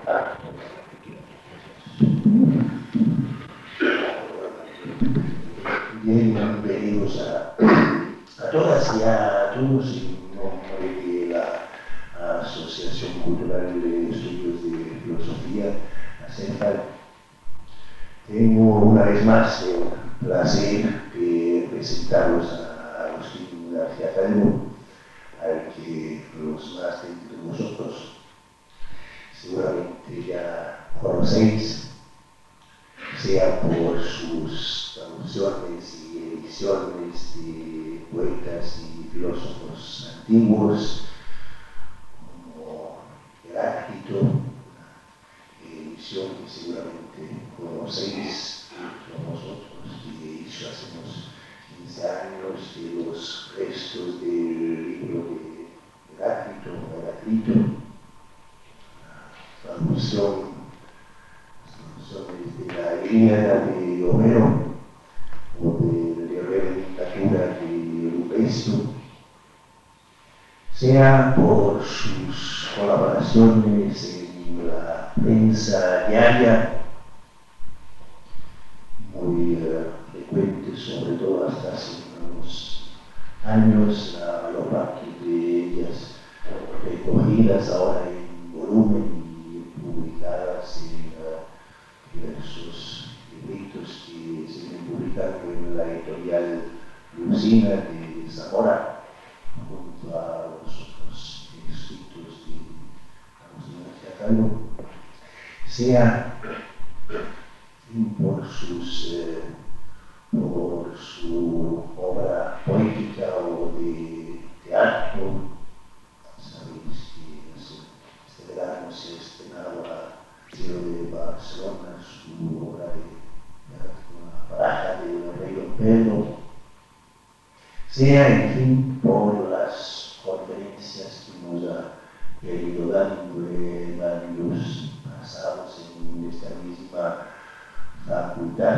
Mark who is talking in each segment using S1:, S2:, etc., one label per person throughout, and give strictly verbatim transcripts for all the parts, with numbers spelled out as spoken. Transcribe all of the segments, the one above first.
S1: Bienvenidos a, a todas y a todos en nombre de la Asociación Cultural de Estudios de Filosofía, ACEFAL. Tengo una vez más el placer de presentaros a Agustín García Calvo, al que los más de vosotros seguramente ya conocéis, sea por sus traducciones y ediciones de poetas y filósofos antiguos, como Heráclito, una edición que seguramente conocéis con vosotros, que hizo hace unos quince años de los restos del libro de Heráclito, Heráclito, una traducción de la Ilíada de Homero o de la literatura de Lucrecio, sea por sus colaboraciones en la prensa diaria, muy uh, frecuentes, sobre todo hasta hace unos años, la mayor parte de ellas recogidas ahora en volumen y publicadas en uh, diversos libritos que se ven publicando en la editorial Lucina de Zamora, junto a los otros escritos de Agustín García Calvo, sea por, sus, eh, por su obra poética o de teatro. Sabéis que este verano se estrenaba Cielo de Barcelona, su obra de, de una baraja de Rey Don Pedro, sea en fin por las conferencias que nos ha venido dando en años pasados en esta misma facultad,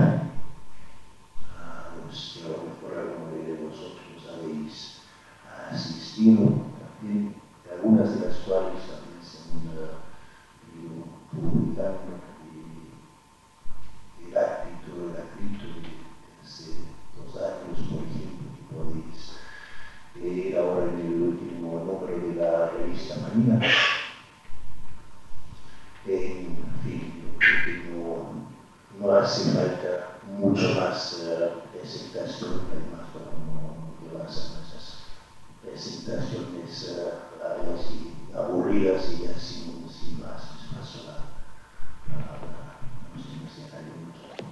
S1: a los que a lo mejor alguno de vosotros habéis asistido, también de algunas de las cuales también se han publicando el Heráclito, Heráclito de hace dos años, por ejemplo, que podéis leer ahora en el último número de la revista Manía. En fin, yo creo que no, no hace falta mucho más uh, presentación, además para no llevarse a esas presentaciones uh, largas y aburridas y así sin más. Paso la palabra a Agustín García Calvo.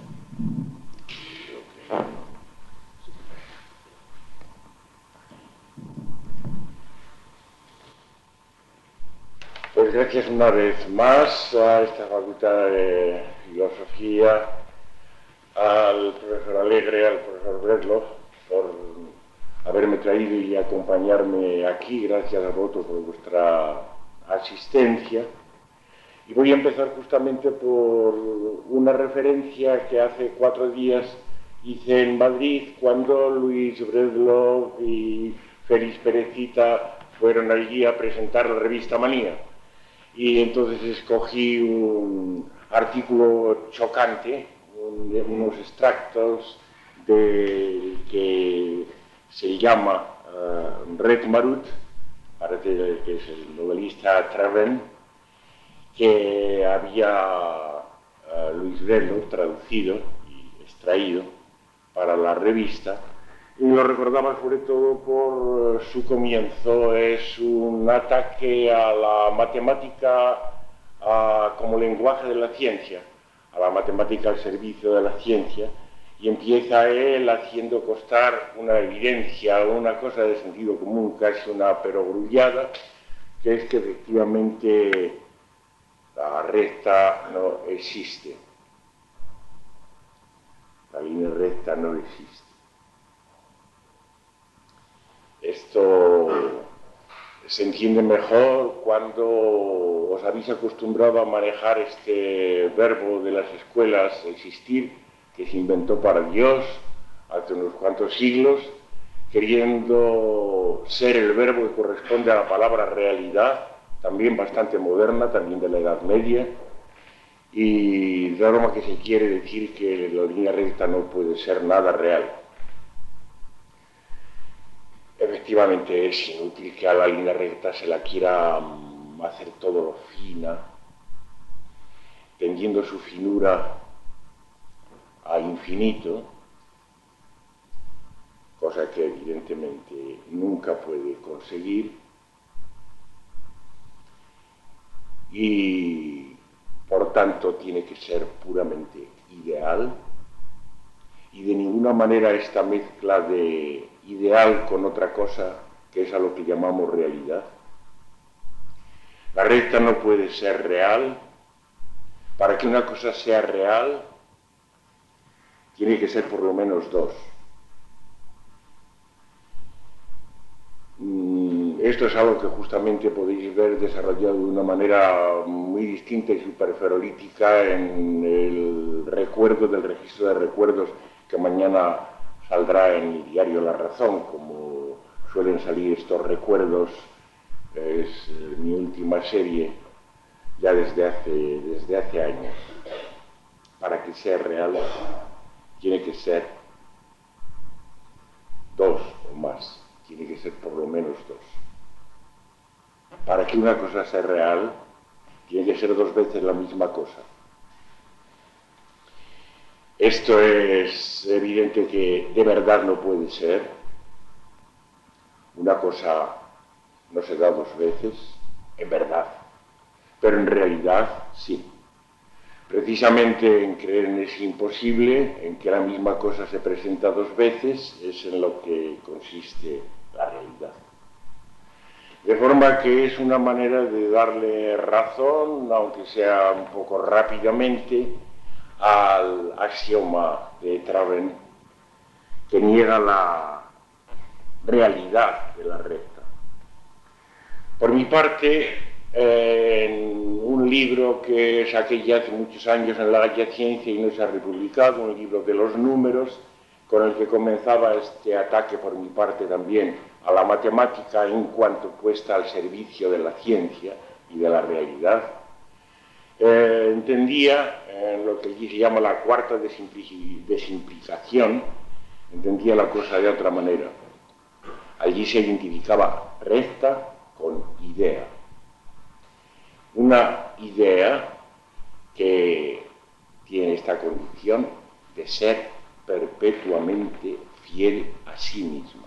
S2: Pues gracias una vez más a esta Facultad de Filosofía, al profesor Alegre, al profesor Bredloff, por haberme traído y acompañarme aquí. Gracias a vosotros por vuestra asistencia. Y voy a empezar justamente por una referencia que hace cuatro días hice en Madrid, cuando Luis Bredloff y Félix Perecita fueron allí a presentar la revista Manía. Y entonces escogí un artículo chocante, un, unos extractos de que se llama uh, Red Marut, parece que es el novelista Treven, que había uh, Luis Bredloff traducido y extraído para la revista, y lo recordaba sobre todo por su comienzo. Es un ataque a la matemática a, como lenguaje de la ciencia, a la matemática al servicio de la ciencia, y empieza él haciendo constar una evidencia, una cosa de sentido común, casi una perogrullada, que es que efectivamente la recta no existe. La línea recta no existe. Esto se entiende mejor cuando os habéis acostumbrado a manejar este verbo de las escuelas, existir, que se inventó para Dios hace unos cuantos siglos, queriendo ser el verbo que corresponde a la palabra realidad, también bastante moderna, también de la Edad Media, y de forma que se quiere decir que la línea recta no puede ser nada real. Efectivamente es inútil que a la línea recta se la quiera hacer todo lo fina, tendiendo su finura a infinito, cosa que evidentemente nunca puede conseguir, y por tanto tiene que ser puramente ideal, y de ninguna manera esta mezcla de ideal con otra cosa, que es a lo que llamamos realidad. La recta no puede ser real. Para que una cosa sea real, tiene que ser por lo menos dos. Esto es algo que justamente podéis ver desarrollado de una manera muy distinta y superferolítica en el recuerdo del registro de recuerdos que mañana saldrá en el diario La Razón, como suelen salir estos recuerdos. Es mi última serie ya desde hace, desde hace años. Para que sea real, tiene que ser dos o más, tiene que ser por lo menos dos. Para que una cosa sea real, tiene que ser dos veces la misma cosa. Esto es evidente que de verdad no puede ser. Una cosa no se da dos veces, en verdad, pero en realidad sí. Precisamente en creer en ese imposible, en que la misma cosa se presenta dos veces, es en lo que consiste la realidad. De forma que es una manera de darle razón, aunque sea un poco rápidamente, al axioma de Traven, que niega la realidad de la recta. Por mi parte, eh, en un libro que saqué ya hace muchos años en la Gaia Ciencia y no se ha republicado, un libro de los números, con el que comenzaba este ataque por mi parte también a la matemática en cuanto puesta al servicio de la ciencia y de la realidad, eh, entendía en lo que allí se llama la cuarta desimplicación, entendía la cosa de otra manera. Allí se identificaba recta con idea. Una idea que tiene esta condición de ser perpetuamente fiel a sí misma.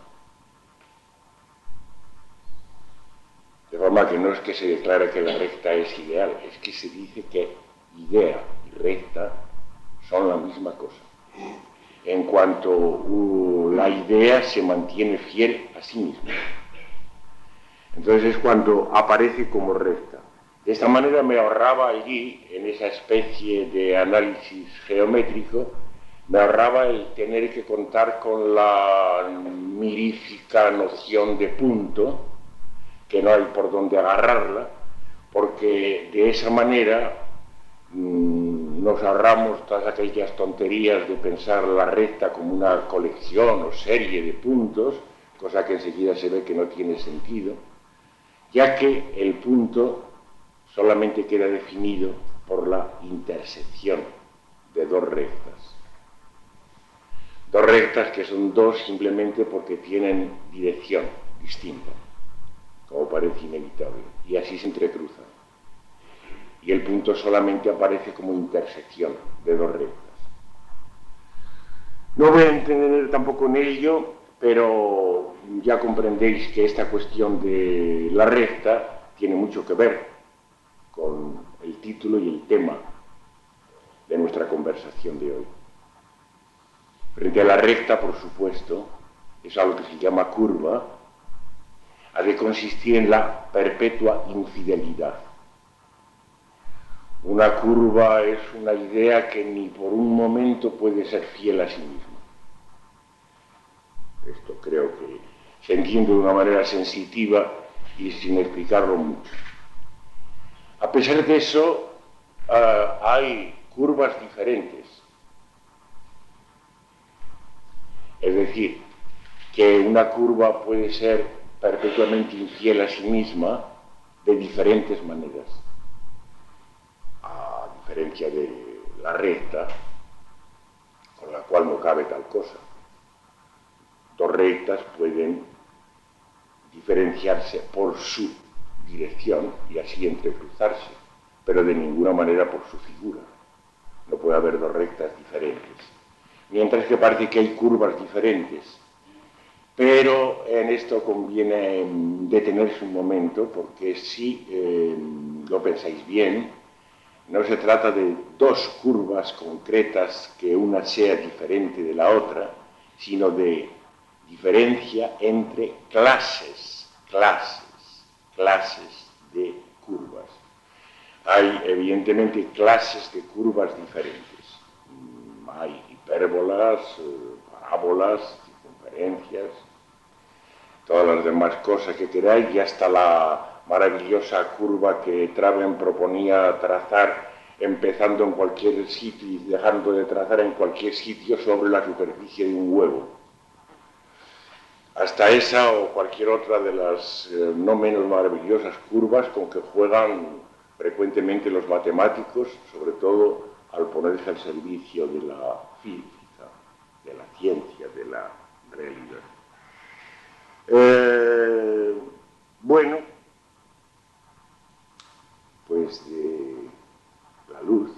S2: De forma que no es que se declare que la recta es ideal, es que se dice que idea y recta son la misma cosa. En cuanto uh, la idea se mantiene fiel a sí misma. Entonces es cuando aparece como recta. De esta manera me ahorraba allí, en esa especie de análisis geométrico, me ahorraba el tener que contar con la mirífica noción de punto, que no hay por dónde agarrarla, porque de esa manera mmm, nos ahorramos todas aquellas tonterías de pensar la recta como una colección o serie de puntos, cosa que enseguida se ve que no tiene sentido, ya que el punto solamente queda definido por la intersección de dos rectas. Dos rectas que son dos simplemente porque tienen dirección distinta, como parece inevitable, y así se entrecruzan. Y el punto solamente aparece como intersección de dos rectas. No voy a entender tampoco en ello, pero ya comprendéis que esta cuestión de la recta tiene mucho que ver con el título y el tema de nuestra conversación de hoy. Frente a la recta, por supuesto, es algo que se llama curva, ha de consistir en la perpetua infidelidad. Una curva es una idea que ni por un momento puede ser fiel a sí misma. Esto creo que se entiende de una manera sensitiva y sin explicarlo mucho. A pesar de eso, uh, hay curvas diferentes. Es decir, que una curva puede ser perpetuamente infiel a sí misma de diferentes maneras, a diferencia de la recta, con la cual no cabe tal cosa. Dos rectas pueden diferenciarse por su dirección y así entrecruzarse, pero de ninguna manera por su figura. No puede haber dos rectas diferentes. Mientras que parece que hay curvas diferentes. Pero en esto conviene detenerse un momento, porque si eh, lo pensáis bien, no se trata de dos curvas concretas que una sea diferente de la otra, sino de diferencia entre clases, clases, clases de curvas. Hay evidentemente clases de curvas diferentes. Hay hipérbolas, parábolas, circunferencias, todas las demás cosas que queráis, y hasta la maravillosa curva que Traven proponía trazar empezando en cualquier sitio y dejando de trazar en cualquier sitio sobre la superficie de un huevo. Hasta esa o cualquier otra de las eh, no menos maravillosas curvas con que juegan frecuentemente los matemáticos, sobre todo al ponerse al servicio de la física, de la ciencia, de la realidad. Eh, bueno, pues de la luz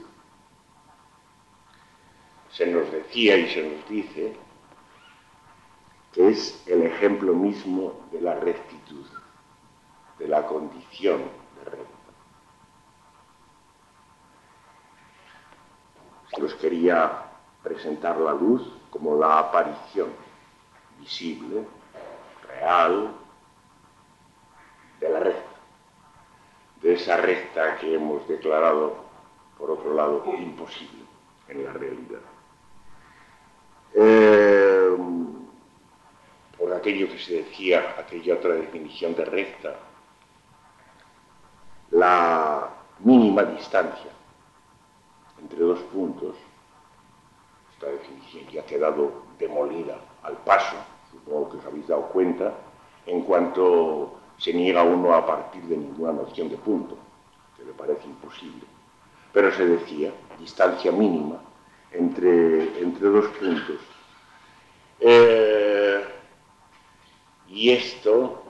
S2: se nos decía y se nos dice que es el ejemplo mismo de la rectitud, de la condición de recta. Se nos quería presentar la luz como la aparición visible, real, de la recta, de esa recta que hemos declarado, por otro lado, imposible en la realidad. Eh, por aquello que se decía, aquella otra definición de recta, la mínima distancia entre dos puntos, esta definición ya ha quedado demolida al paso, supongo que os habéis dado cuenta, en cuanto se niega uno a partir de ninguna noción de punto, que le parece imposible. Pero se decía distancia mínima entre, entre dos puntos. Eh, y esto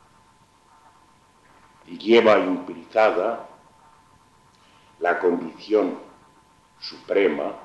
S2: lleva implicada la condición suprema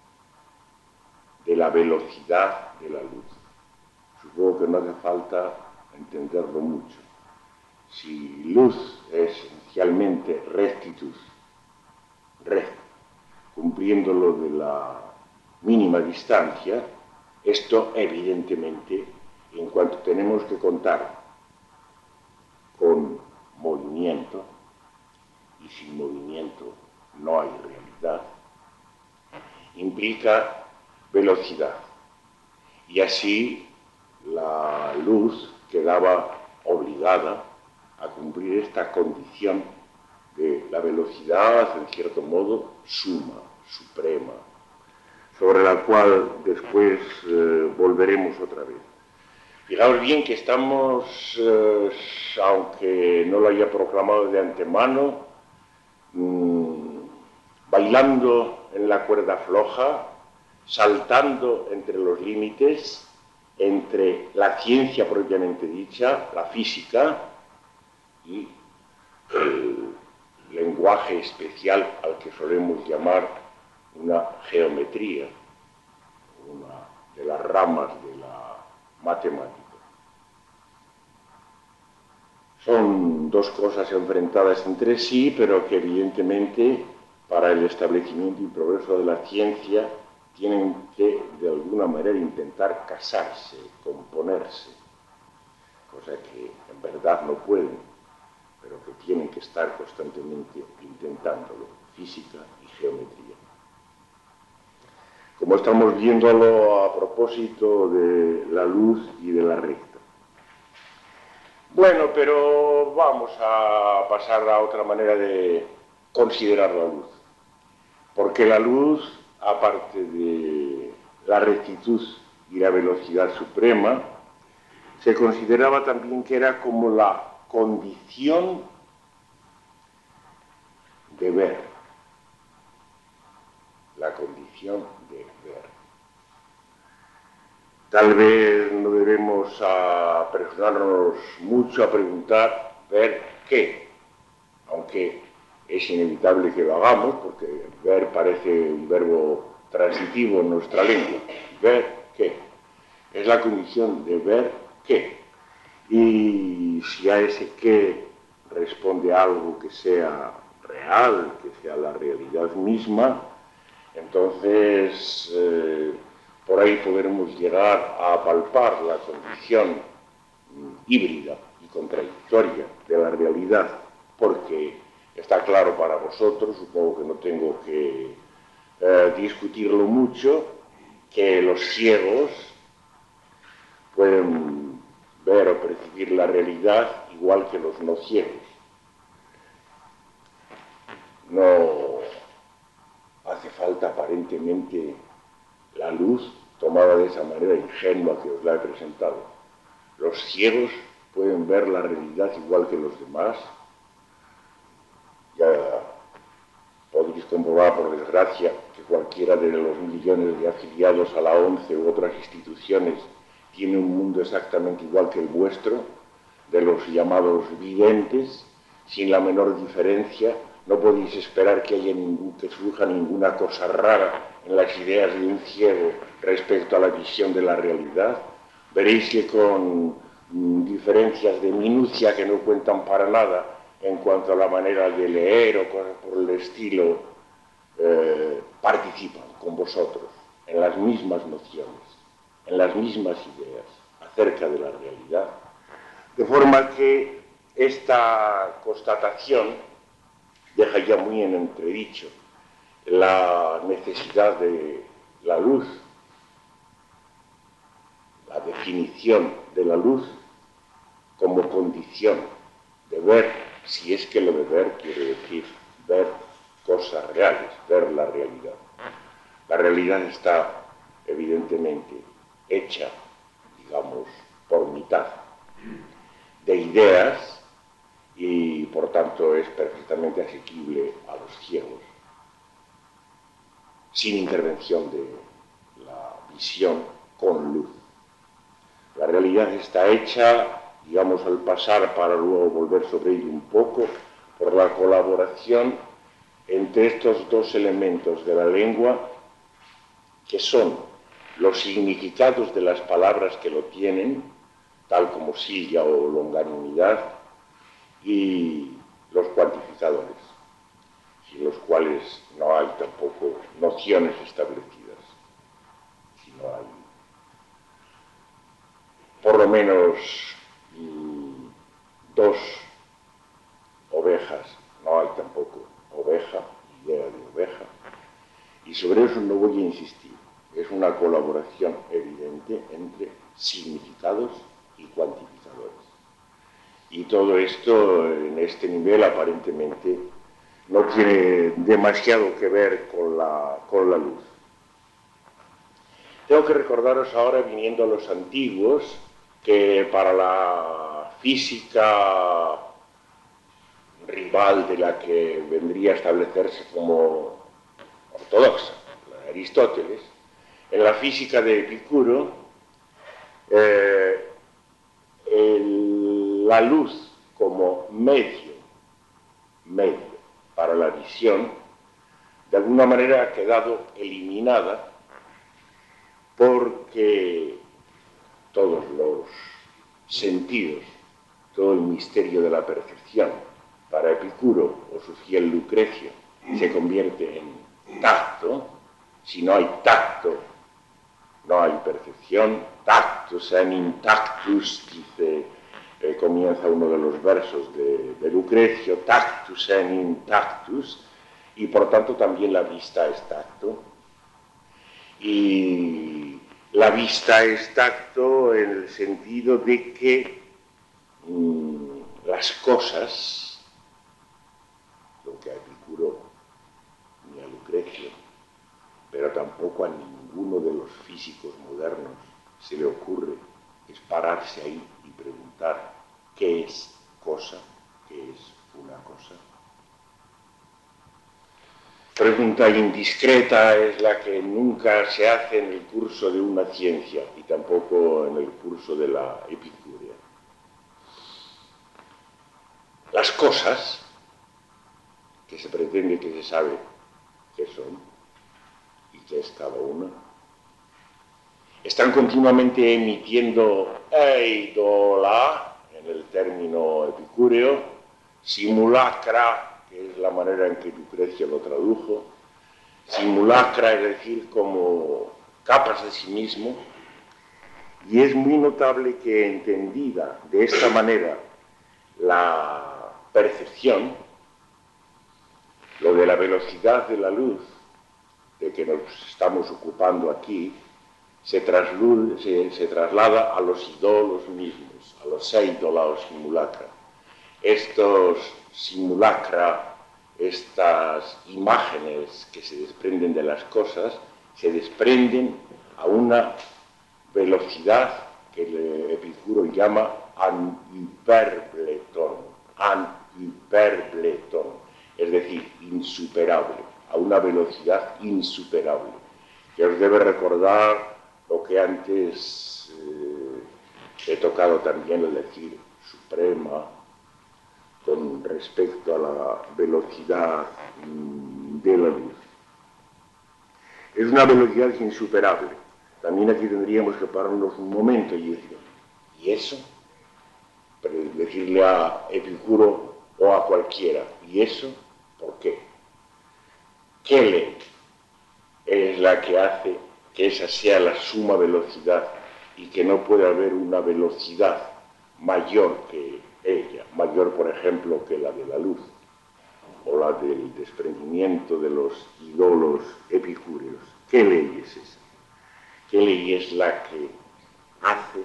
S2: de la velocidad de la luz. Supongo que no hace falta entenderlo mucho. Si luz es esencialmente rectitud, recta, cumpliéndolo de la mínima distancia, esto evidentemente, en cuanto tenemos que contar con movimiento, y sin movimiento no hay realidad, implica velocidad. Y así la luz quedaba obligada a cumplir esta condición de la velocidad, en cierto modo, suma, suprema, sobre la cual después eh, volveremos otra vez. Fijaos bien que estamos, eh, aunque no lo haya proclamado de antemano, mmm, bailando en la cuerda floja, saltando entre los límites, entre la ciencia propiamente dicha, la física, y el lenguaje especial al que solemos llamar una geometría, una de las ramas de la matemática. Son dos cosas enfrentadas entre sí, pero que evidentemente para el establecimiento y progreso de la ciencia tienen que de alguna manera intentar casarse, componerse, cosa que en verdad no pueden, pero que tienen que estar constantemente intentándolo, física y geometría. Como estamos viéndolo a propósito de la luz y de la recta. Bueno, pero vamos a pasar a otra manera de considerar la luz. Porque la luz, aparte de la rectitud y la velocidad suprema, se consideraba también que era como la condición de ver, la condición de ver. Tal vez no debemos apresurarnos mucho a preguntar ver qué, aunque es inevitable que lo hagamos, porque ver parece un verbo transitivo en nuestra lengua. Ver qué. Es la condición de ver qué. Y si a ese qué responde algo que sea real, que sea la realidad misma, entonces eh, por ahí podremos llegar a palpar la condición híbrida y contradictoria de la realidad, porque está claro para vosotros, supongo que no tengo que eh, discutirlo mucho, que los ciegos pueden ver o percibir la realidad igual que los no ciegos. No hace falta aparentemente la luz tomada de esa manera ingenua que os la he presentado. Los ciegos pueden ver la realidad igual que los demás. Ya podéis comprobar, por desgracia, que cualquiera de los millones de afiliados a la ONCE u otras instituciones tiene un mundo exactamente igual que el vuestro, de los llamados videntes, sin la menor diferencia. No podéis esperar que haya ningún, que surja ninguna cosa rara en las ideas de un ciego respecto a la visión de la realidad. Veréis que con mm, diferencias de minucia que no cuentan para nada en cuanto a la manera de leer o cosas por el estilo, eh, participan con vosotros en las mismas nociones, en las mismas ideas acerca de la realidad. De forma que esta constatación deja ya muy en entredicho la necesidad de la luz, la definición de la luz como condición de ver, si es que lo de ver quiere decir ver cosas reales, ver la realidad. La realidad está evidentemente hecha, digamos, por mitad de ideas y por tanto es perfectamente asequible a los ciegos, sin intervención de la visión con luz. La realidad está hecha, digamos, al pasar para luego volver sobre ello un poco, por la colaboración entre estos dos elementos de la lengua, que son los significados de las palabras que lo tienen, tal como silla o longanimidad, y los cuantificadores, sin los cuales no hay tampoco nociones establecidas, sino hay por lo menos mmm, dos ovejas, no hay tampoco oveja, idea de oveja, y sobre eso no voy a insistir. Es una colaboración evidente entre significados y cuantificadores. Y todo esto en este nivel aparentemente no tiene demasiado que ver con la, con la luz. Tengo que recordaros ahora, viniendo a los antiguos, que para la física rival de la que vendría a establecerse como ortodoxa, la de Aristóteles, en la física de Epicuro, eh, el, la luz como medio, medio para la visión, de alguna manera ha quedado eliminada porque todos los sentidos, todo el misterio de la percepción, para Epicuro o su fiel Lucrecio, se convierte en tacto. Si no hay tacto, no hay percepción. Tactus en intactus, dice, eh, comienza uno de los versos de, de Lucrecio, tactus en intactus, y por tanto también la vista es tacto. Y la vista es tacto en el sentido de que mmm, las cosas, lo que a Epicuro ni a Lucrecio, pero tampoco a ninguno de los físicos modernos se le ocurre, es pararse ahí y preguntar qué es cosa, qué es una cosa. pregunta indiscreta es la que nunca se hace en el curso de una ciencia y tampoco en el curso de la epicúrea. Las cosas que se pretende que se sabe qué son y qué es cada una, están continuamente emitiendo eidola, en el término epicúreo, simulacra, que es la manera en que Lucrecia lo tradujo, simulacra, es decir, como capas de sí mismo, y es muy notable que entendida de esta manera la percepción, lo de la velocidad de la luz, de que nos estamos ocupando aquí, se, se, se traslada a los ídolos mismos, a los eidola o simulacra. Estos simulacra, estas imágenes que se desprenden de las cosas, se desprenden a una velocidad que el Epicuro llama an hyperbleton, an hyperbleton, es decir, insuperable, a una velocidad insuperable, que os debe recordar lo que antes eh, he tocado también, el decir suprema, con respecto a la velocidad mm, de la luz. Es una velocidad insuperable. También aquí tendríamos que pararnos un momento y decir, ¿y eso? Pero decirle a Epicuro o a cualquiera, ¿y eso? ¿Por qué? ¿Qué ley es la que hace que esa sea la suma velocidad y que no puede haber una velocidad mayor que ella, mayor por ejemplo que la de la luz o la del desprendimiento de los ídolos epicúreos? ¿Qué ley es esa? ¿Qué ley es la que hace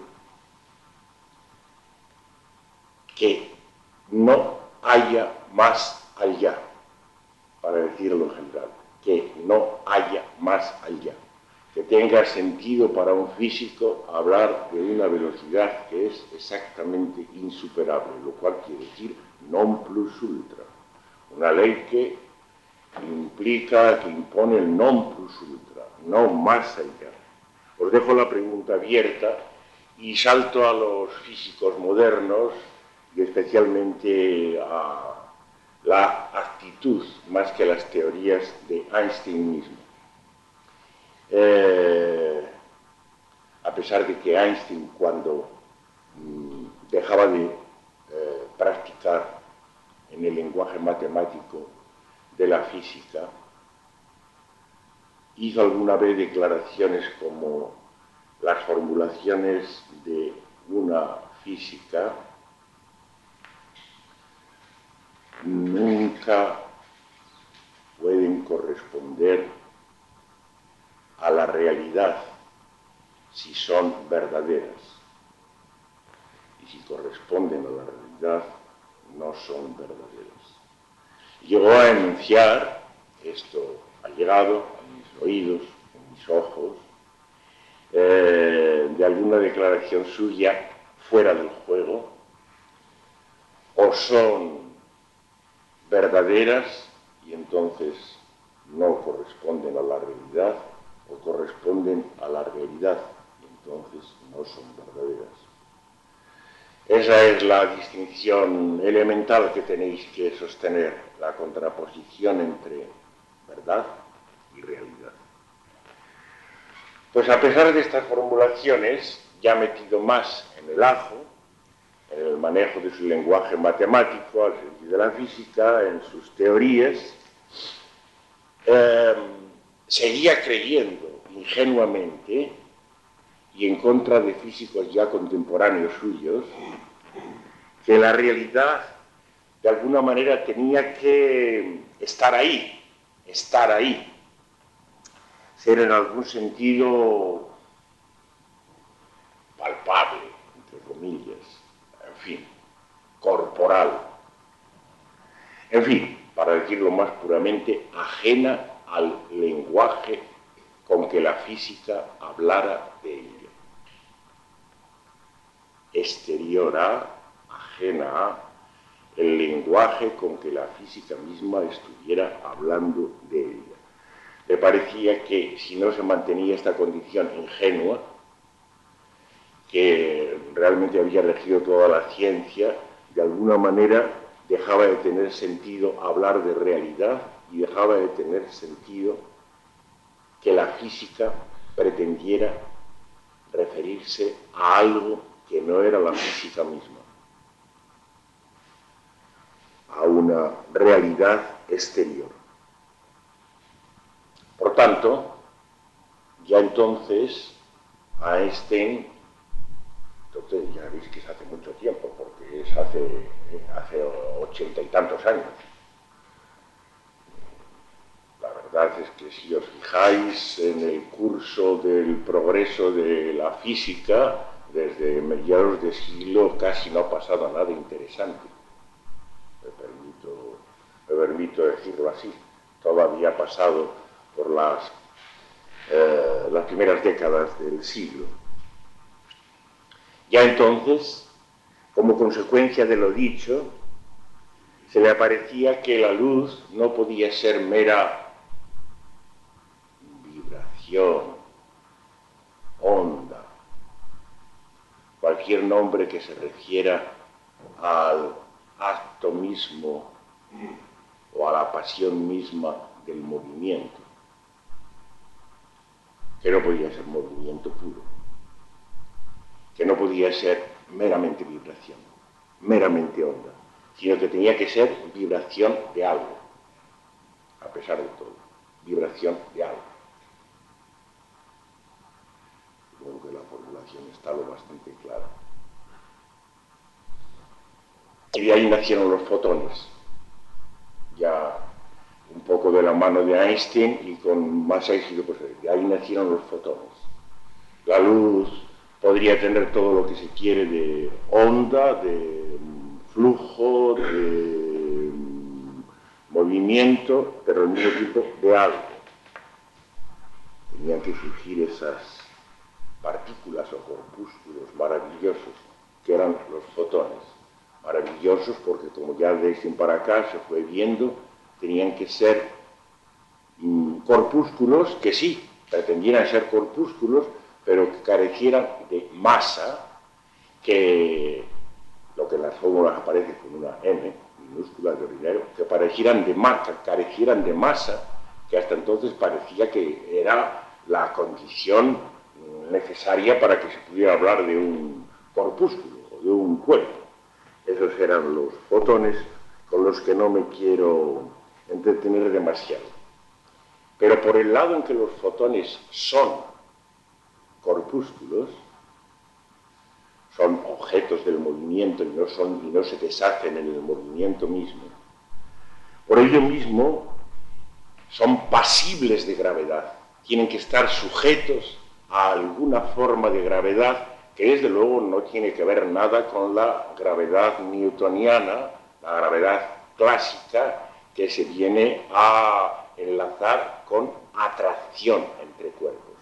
S2: que no haya más allá, para decirlo en general, que no haya más allá, que tenga sentido para un físico hablar de una velocidad que es exactamente insuperable, lo cual quiere decir non plus ultra, una ley que implica, que impone el non plus ultra, no más allá. Os dejo la pregunta abierta y salto a los físicos modernos y especialmente a la actitud más que las teorías de Einstein mismo. Eh, a pesar de que Einstein, cuando mmm, dejaba de eh, practicar en el lenguaje matemático de la física, hizo alguna vez declaraciones como las formulaciones de una física nunca pueden corresponder a la realidad si son verdaderas, y si corresponden a la realidad no son verdaderas. Llegó a enunciar, esto ha llegado a mis oídos, a mis ojos, eh, de alguna declaración suya fuera del juego, o son verdaderas y entonces no corresponden a la realidad, o corresponden a la realidad y entonces no son verdaderas. Esa es la distinción elemental que tenéis que sostener, la contraposición entre verdad y realidad. Pues a pesar de estas formulaciones, ya metido más en el ajo, en el manejo de su lenguaje matemático, al servicio de la física, en sus teorías, eh, seguía creyendo ingenuamente, y en contra de físicos ya contemporáneos suyos, que la realidad de alguna manera tenía que estar ahí, estar ahí, ser en algún sentido palpable, entre comillas, en fin, corporal, en fin, para decirlo más puramente, ajena al lenguaje con que la física hablara de ella. Exterior a, ajena a, el lenguaje con que la física misma estuviera hablando de ella. le parecía que si no se mantenía esta condición ingenua, que realmente había regido toda la ciencia, de alguna manera dejaba de tener sentido hablar de realidad y dejaba de tener sentido que la física pretendiera referirse a algo que no era la física misma, a una realidad exterior. Por tanto, ya entonces Einstein, entonces ya veis que es hace mucho tiempo, porque es hace, hace ochenta y tantos años. La verdad es que si os fijáis en el curso del progreso de la física, desde mediados de siglo casi no ha pasado nada interesante. Me permito, me permito decirlo así. Todavía ha pasado por las, eh, las primeras décadas del siglo. Ya entonces, como consecuencia de lo dicho, se le aparecía que la luz no podía ser mera vibración, onda, cualquier nombre que se refiera al acto mismo o a la pasión misma del movimiento, que no podía ser movimiento puro, que no podía ser meramente vibración, meramente onda, sino que tenía que ser vibración de algo, a pesar de todo, vibración de algo. Supongo que la formulación está lo bastante clara. Y de ahí nacieron los fotones, ya un poco de la mano de Einstein y con más éxito, pues de ahí nacieron los fotones. La luz podría tener todo lo que se quiere de onda, de flujo, de movimiento, pero al mismo tiempo de algo. Tenían que surgir esas partículas o corpúsculos maravillosos que eran los fotones. Maravillosos porque, como ya de Einstein para acá se fue viendo, tenían que ser mm, corpúsculos que sí, pretendieran ser corpúsculos, pero que carecieran de masa, que lo que en las fórmulas aparece con una M minúscula de ordinario, que parecieran de masa, carecieran de masa, que hasta entonces parecía que era la condición necesaria para que se pudiera hablar de un corpúsculo o de un cuerpo. Esos eran los fotones con los que no me quiero entretener demasiado. Pero por el lado en que los fotones son corpúsculos, son objetos del movimiento y no, son, y no se deshacen en el movimiento mismo, por ello mismo son pasibles de gravedad, tienen que estar sujetos a alguna forma de gravedad que desde luego no tiene que ver nada con la gravedad newtoniana, la gravedad clásica que se viene a enlazar con atracción entre cuerpos.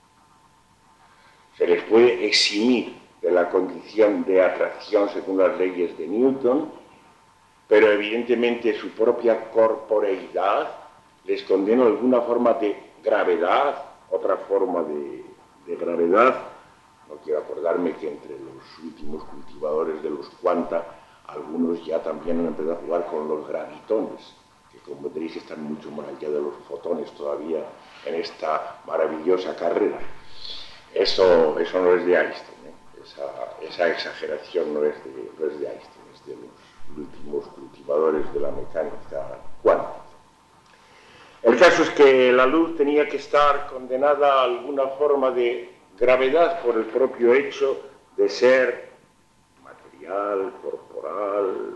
S2: Se les puede eximir de la condición de atracción según las leyes de Newton, pero evidentemente su propia corporeidad les condena alguna forma de gravedad, otra forma de, de gravedad. No quiero acordarme que entre los últimos cultivadores de los cuanta, algunos ya también han empezado a jugar con los gravitones, que como veréis están mucho más allá de los fotones todavía en esta maravillosa carrera. Eso, eso no es de Einstein, ¿eh? esa, esa exageración no es, de, no es de Einstein, es de los últimos cultivadores de la mecánica cuántica. El caso es que la luz tenía que estar condenada a alguna forma de gravedad por el propio hecho de ser material, corporal.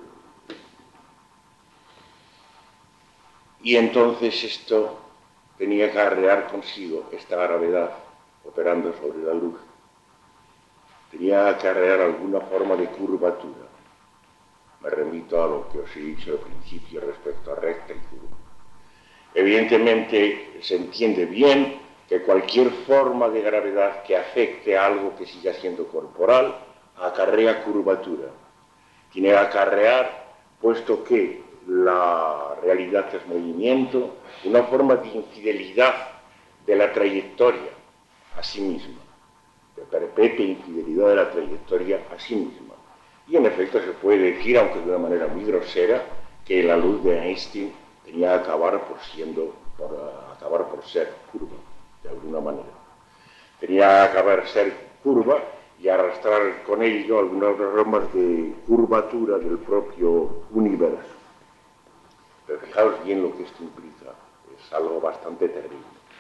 S2: Y entonces esto tenía que acarrear consigo esta gravedad operando sobre la luz. Tenía que acarrear alguna forma de curvatura. Me remito a lo que os he dicho al principio respecto a recta y curva. Evidentemente se entiende bien que cualquier forma de gravedad que afecte a algo que siga siendo corporal acarrea curvatura. Tiene que acarrear, puesto que la realidad es movimiento, una forma de infidelidad de la trayectoria a sí misma, de perpetua infidelidad de la trayectoria a sí misma. Y en efecto se puede decir, aunque de una manera muy grosera, que la luz de Einstein tenía que acabar por, siendo, por uh, acabar por ser curva, de alguna manera. Tenía que acabar ser curva y arrastrar con ello algunas formas de curvatura del propio universo. Pero fijaos bien lo que esto implica, es algo bastante terrible.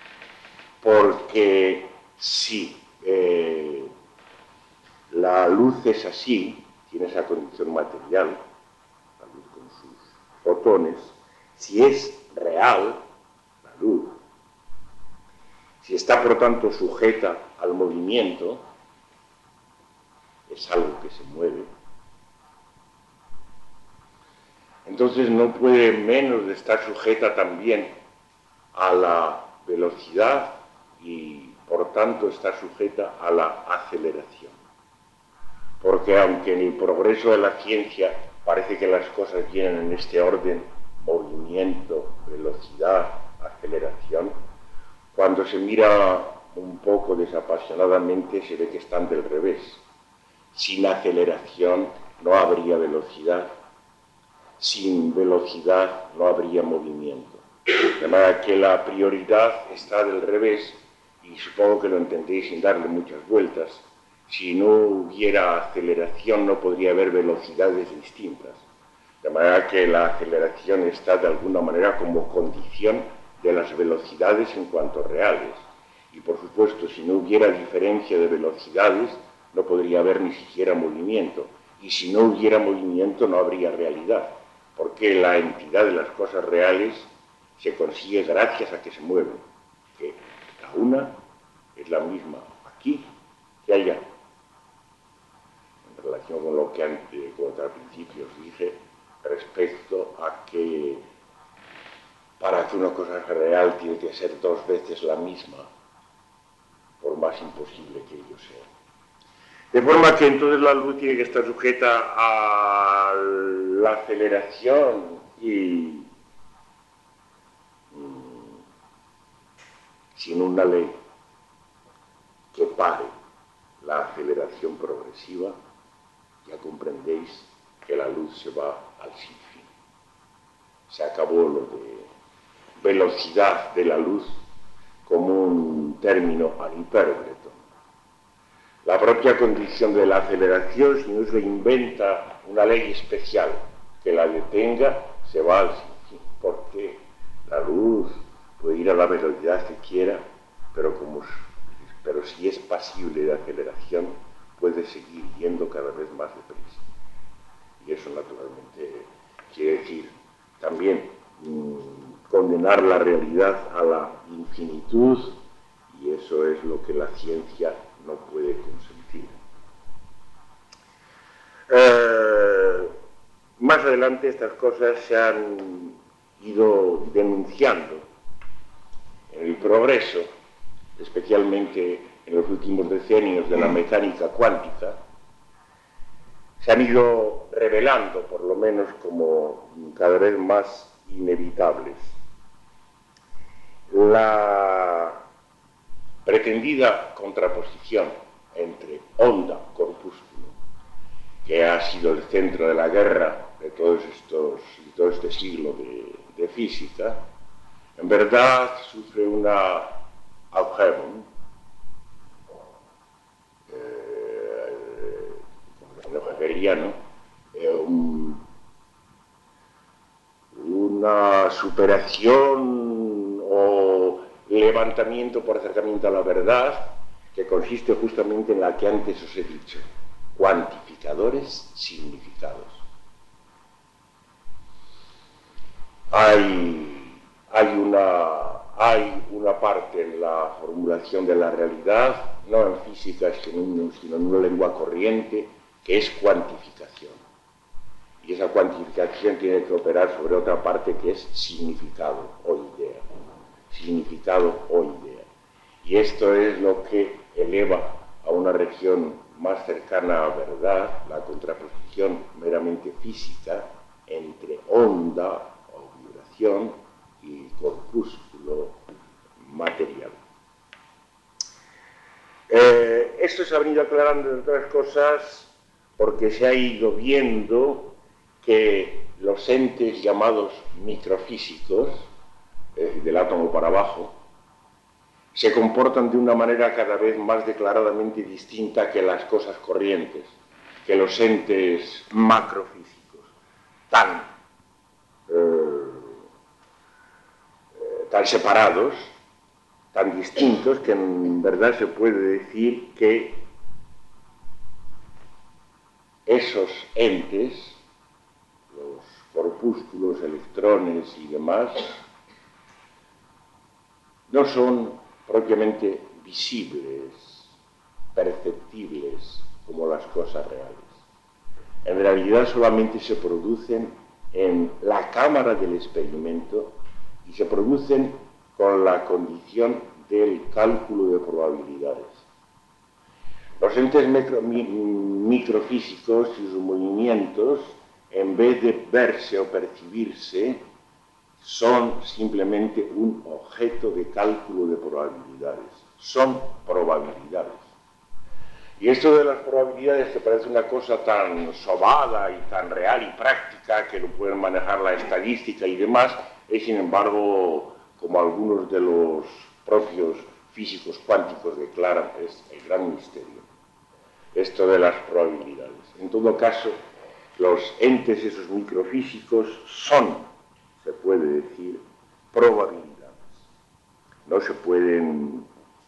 S2: Porque si eh, la luz es así, tiene esa condición material, la luz con sus fotones, si es real, la luz, si está por tanto sujeta al movimiento, es algo que se mueve, entonces no puede menos de estar sujeta también a la velocidad y por tanto está sujeta a la aceleración. Porque aunque en el progreso de la ciencia parece que las cosas vienen en este orden, movimiento, velocidad, aceleración, cuando se mira un poco desapasionadamente se ve que están del revés. Sin aceleración no habría velocidad, sin velocidad no habría movimiento. De manera que la prioridad está del revés, y supongo que lo entendéis sin darle muchas vueltas. Si no hubiera aceleración no podría haber velocidades distintas. De manera que la aceleración está de alguna manera como condición de las velocidades en cuanto reales. Y por supuesto, si no hubiera diferencia de velocidades, no podría haber ni siquiera movimiento. Y si no hubiera movimiento, no habría realidad. Porque la entidad de las cosas reales se consigue gracias a que se mueven. Que la una es la misma aquí que allá. En relación con lo que antes, como al principio os dije, respecto a que para que una cosa sea real tiene que ser dos veces la misma, por más imposible que ello sea. De forma que entonces la luz tiene que estar sujeta a la aceleración y mmm, sin una ley que pare la aceleración progresiva, ya comprendéis que la luz se va al sinfín. Se acabó lo de velocidad de la luz como un término ad hyperboretum. La propia condición de la aceleración, si no se inventa una ley especial que la detenga, se va al sinfín, porque la luz puede ir a la velocidad que quiera, pero, como, pero si es pasible de aceleración, puede seguir yendo cada vez más deprisa. Y eso naturalmente quiere decir también mmm, condenar la realidad a la infinitud, y eso es lo que la ciencia no puede consentir. Eh, más adelante estas cosas se han ido denunciando en el progreso, especialmente en los últimos decenios de la mecánica cuántica, se han ido revelando, por lo menos, como cada vez más inevitables. La pretendida contraposición entre onda-corpúsculo, que ha sido el centro de la guerra de todos estos, de todo este siglo de, de física, en verdad sufre una Aufhebung, eh, como hegeliano, eh, un, una superación o levantamiento por acercamiento a la verdad, que consiste justamente en la que antes os he dicho, cuantificadores significados. Hay, hay, una, hay una parte en la formulación de la realidad, no en física, sino en una lengua corriente, que es cuantificación. Y esa cuantificación tiene que operar sobre otra parte que es significado o idea. Significado o idea. Y esto es lo que eleva a una región más cercana a verdad, la contraposición meramente física, entre onda o vibración y corpúsculo material. Eh, esto se ha venido aclarando, entre otras cosas, porque se ha ido viendo que los entes llamados microfísicos, es decir, del átomo para abajo, se comportan de una manera cada vez más declaradamente distinta que las cosas corrientes, que los entes macrofísicos, tan, eh, tan separados, tan distintos, que en verdad se puede decir que esos entes, los corpúsculos, electrones y demás, no son propiamente visibles, perceptibles como las cosas reales. En realidad solamente se producen en la cámara del experimento y se producen con la condición del cálculo de probabilidades. Los entes micro, mi, microfísicos y sus movimientos, en vez de verse o percibirse, son simplemente un objeto de cálculo de probabilidades. Son probabilidades. Y esto de las probabilidades, que parece una cosa tan sobada y tan real y práctica, que lo pueden manejar la estadística y demás, es sin embargo, como algunos de los propios físicos cuánticos declaran, es el gran misterio. Esto de las probabilidades. En todo caso, los entes esos microfísicos son, se puede decir, probabilidades. No se pueden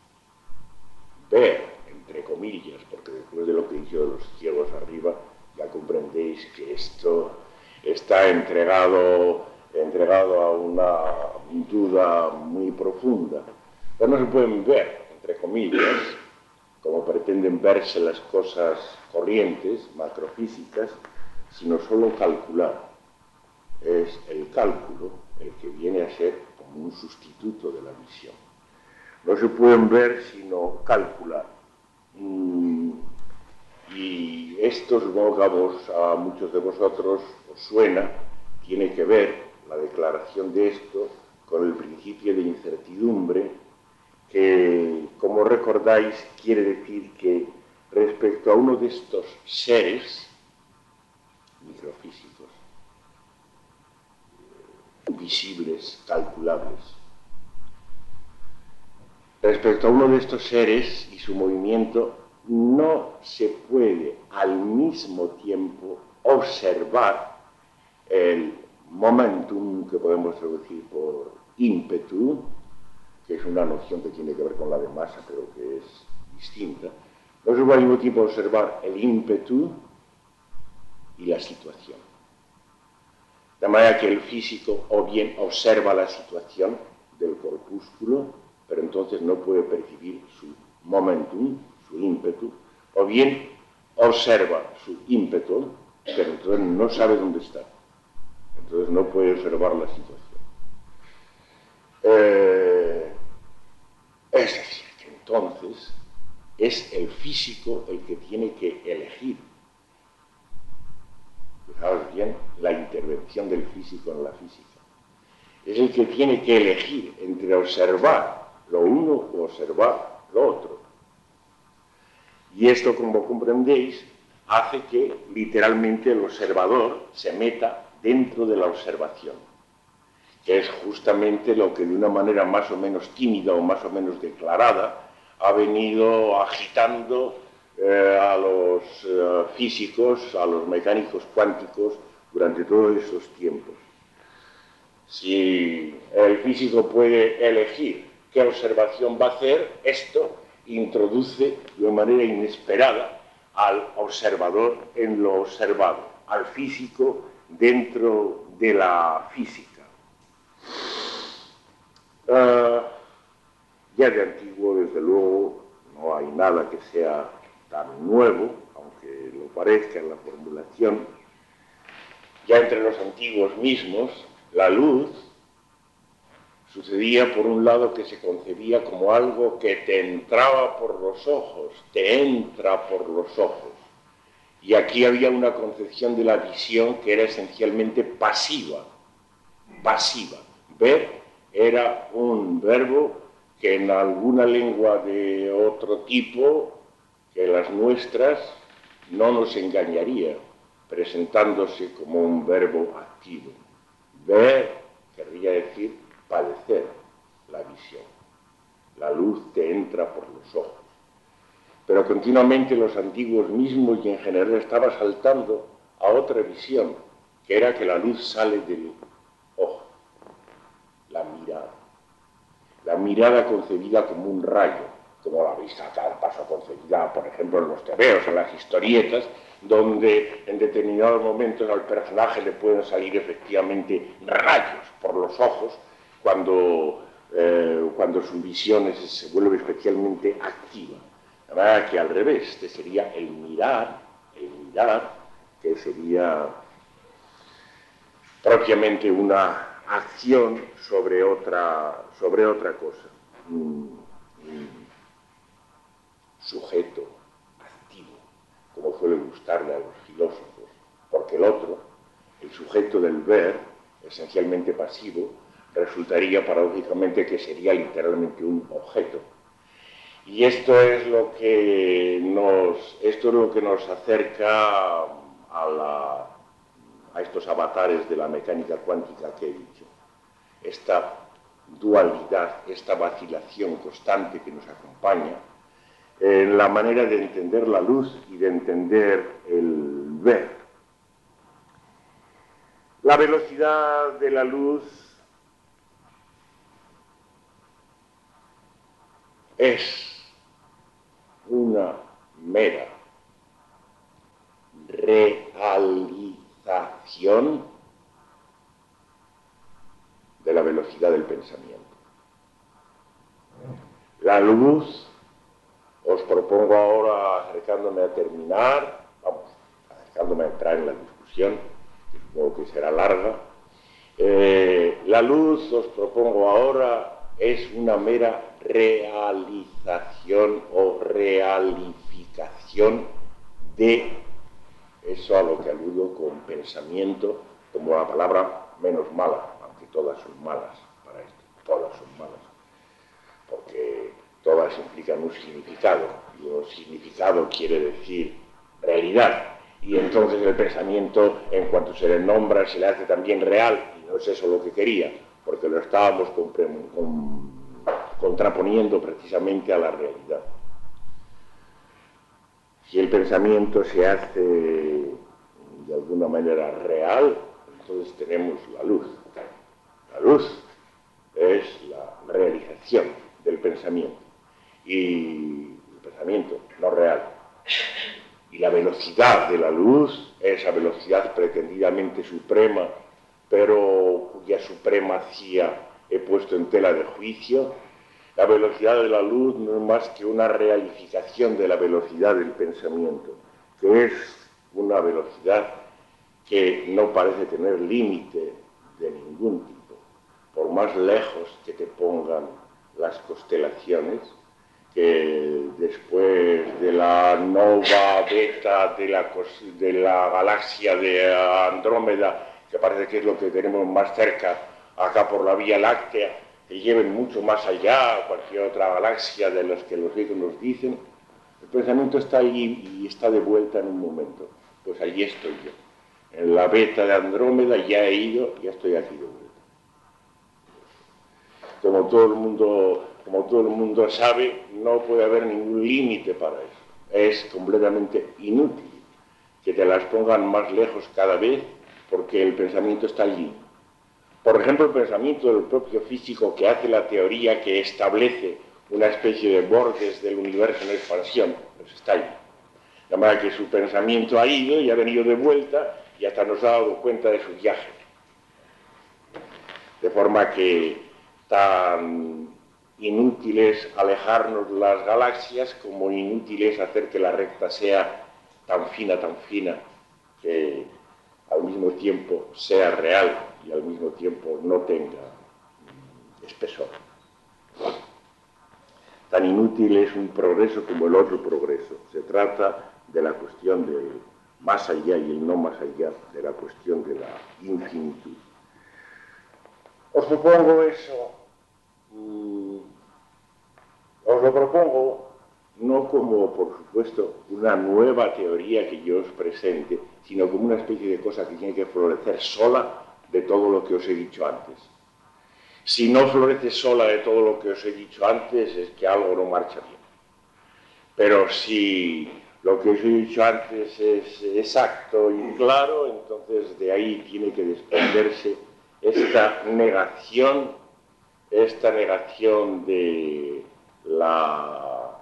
S2: ver, entre comillas, porque después de lo que hizo de los ciegos arriba, ya comprendéis que esto está entregado, entregado a una duda muy profunda. Pero no se pueden ver, entre comillas, como pretenden verse las cosas corrientes, macrofísicas, sino solo calcular. Es el cálculo el que viene a ser como un sustituto de la visión. No se pueden ver sino calcular. Y esto, supongo que a, vos, a muchos de vosotros os suena, tiene que ver la declaración de esto con el principio de incertidumbre, que, como recordáis, quiere decir que respecto a uno de estos seres microfísicos, visibles, calculables, respecto a uno de estos seres y su movimiento, no se puede al mismo tiempo observar el momentum, que podemos traducir por ímpetu, que es una noción que tiene que ver con la de masa, pero que es distinta. No se puede al mismo tiempo observar el ímpetu y la situación. De manera que el físico o bien observa la situación del corpúsculo, pero entonces no puede percibir su momentum, su ímpetu, o bien observa su ímpetu, pero entonces no sabe dónde está. Entonces no puede observar la situación. Eh, es decir, que entonces es el físico el que tiene que elegir. Fijaos bien la intervención del físico en la física. Es el que tiene que elegir entre observar lo uno o observar lo otro. Y esto, como comprendéis, hace que literalmente el observador se meta dentro de la observación, que es justamente lo que de una manera más o menos tímida o más o menos declarada ha venido agitando eh, a los eh, físicos, a los mecánicos cuánticos durante todos esos tiempos. Si el físico puede elegir qué observación va a hacer, esto introduce de una manera inesperada al observador en lo observado, al físico dentro de la física. Uh, ya de antiguo, desde luego, no hay nada que sea tan nuevo, aunque lo parezca en la formulación. Ya entre los antiguos mismos, la luz sucedía por un lado que se concebía como algo que te entraba por los ojos, te entra por los ojos. Y aquí había una concepción de la visión que era esencialmente pasiva, pasiva. Ver era un verbo que en alguna lengua de otro tipo que las nuestras no nos engañaría, presentándose como un verbo activo. Ver querría decir padecer la visión. La luz te entra por los ojos. Pero continuamente los antiguos mismos y en general estaba saltando a otra visión, que era que la luz sale del ojo, la mirada. La mirada concebida como un rayo, como la vista cada paso concebida, por ejemplo, en los tebeos, en las historietas, donde en determinados momentos al personaje le pueden salir efectivamente rayos por los ojos cuando, eh, cuando su visión es, se vuelve especialmente activa. La verdad que al revés, este sería el mirar, el mirar, que sería propiamente una acción sobre otra, sobre otra cosa. Un, un sujeto activo, como suele gustarle a los filósofos, porque el otro, el sujeto del ver, esencialmente pasivo, resultaría paradójicamente que sería literalmente un objeto. Y esto es lo que nos, esto es lo que nos acerca a, la, a estos avatares de la mecánica cuántica que he dicho. Esta dualidad, esta vacilación constante que nos acompaña en la manera de entender la luz y de entender el ver. La velocidad de la luz es una mera realización de la velocidad del pensamiento. La luz, os propongo ahora, acercándome a terminar, vamos, acercándome a entrar en la discusión, que supongo que será larga, eh, la luz, os propongo ahora, es una mera realización o realificación de eso a lo que aludo con pensamiento, como la palabra menos mala, aunque todas son malas para esto, todas son malas, porque todas implican un significado, y un significado quiere decir realidad, y entonces el pensamiento, en cuanto se le nombra, se le hace también real, y no es eso lo que quería, porque lo estábamos con, con, contraponiendo precisamente a la realidad. Si el pensamiento se hace de alguna manera real, entonces tenemos la luz. La luz es la realización del pensamiento, y el pensamiento no real. Y la velocidad de la luz, esa velocidad pretendidamente suprema, pero cuya supremacía he puesto en tela de juicio, la velocidad de la luz no es más que una realificación de la velocidad del pensamiento, que es una velocidad que no parece tener límite de ningún tipo. Por más lejos que te pongan las constelaciones, que después de la nova beta de la, de la galaxia de Andrómeda, que parece que es lo que tenemos más cerca acá por la Vía Láctea, que lleven mucho más allá a cualquier otra galaxia de las que los griegos nos dicen, el pensamiento está allí y está de vuelta en un momento. Pues allí estoy yo. En la beta de Andrómeda ya he ido, ya estoy aquí de vuelta. Como todo el mundo, como todo el mundo sabe, no puede haber ningún límite para eso. Es completamente inútil que te las pongan más lejos cada vez, porque el pensamiento está allí. Por ejemplo, el pensamiento del propio físico, que hace la teoría que establece una especie de bordes del universo en expansión, pues está allí. De manera que su pensamiento ha ido y ha venido de vuelta y hasta nos ha dado cuenta de su viaje. De forma que tan inútil es alejarnos de las galaxias como inútil es hacer que la recta sea tan fina, tan fina, que al mismo tiempo sea real y al mismo tiempo no tenga espesor. Tan inútil es un progreso como el otro progreso. Se trata de la cuestión del más allá y el no más allá de la cuestión de la infinitud. Os propongo eso, mmm, os lo propongo no como, por supuesto, una nueva teoría que yo os presente, sino como una especie de cosa que tiene que florecer sola de todo lo que os he dicho antes. Si no florece sola de todo lo que os he dicho antes, es que algo no marcha bien. Pero si lo que os he dicho antes es exacto y claro, entonces de ahí tiene que desprenderse esta negación, esta negación de la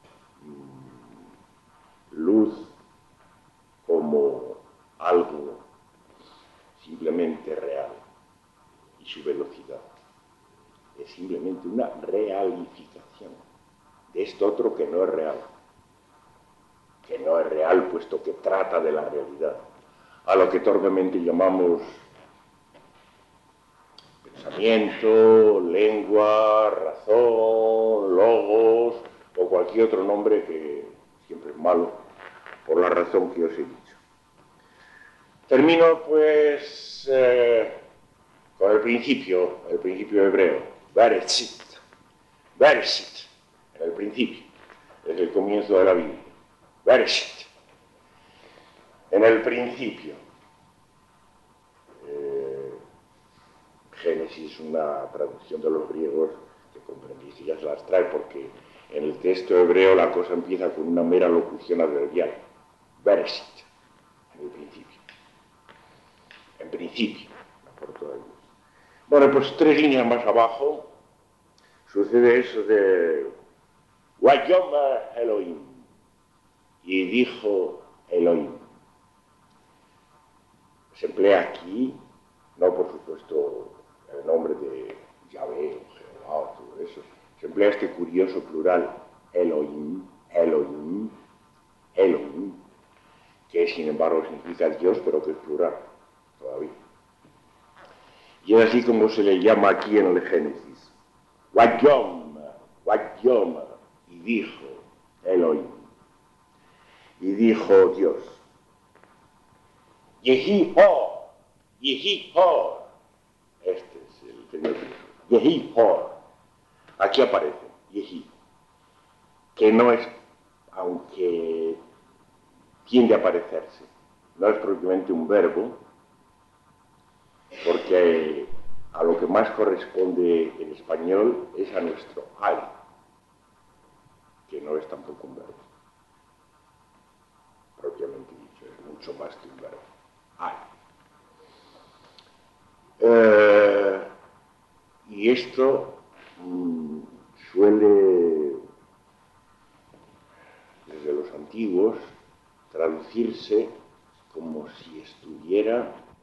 S2: luz como algo simplemente real y su velocidad. Es simplemente una realificación de esto otro que no es real. Que no es real puesto que trata de la realidad, a lo que torpemente llamamos pensamiento, lengua, razón, logos o cualquier otro nombre que siempre es malo por la razón que os he dicho. Termino pues eh, con el principio, el principio hebreo, Bereshit, Bereshit, el principio, es el comienzo de la Biblia, Bereshit. En el principio, eh, Génesis es una traducción de los griegos que comprendéis y ya se las trae porque en el texto hebreo la cosa empieza con una mera locución adverbial. Bereshit, en el principio. En principio, por toda Dios. Bueno, pues tres líneas más abajo sucede eso de Wayomer Elohim, y dijo Elohim. Se emplea aquí, no por supuesto el nombre de Yahvé o Jehová o todo eso, se emplea este curioso plural Elohim, Elohim, Elohim, que sin embargo significa Dios, pero que es plural todavía. Y es así como se le llama aquí en el Génesis. Wayom, Wayom, y dijo Elohim, y dijo Dios. Yehi Hor, Yehi Hor, este es el primer piso. Yehi Hor, aquí aparece Yehi, que no es, aunque tiende a parecerse, no es propiamente un verbo, porque a lo que más corresponde en español es a nuestro hay, que no es tampoco un verbo, propiamente dicho, es mucho más que un verbo, hay. Eh, y esto mmm, suele, desde los antiguos, traducirse como si estuviera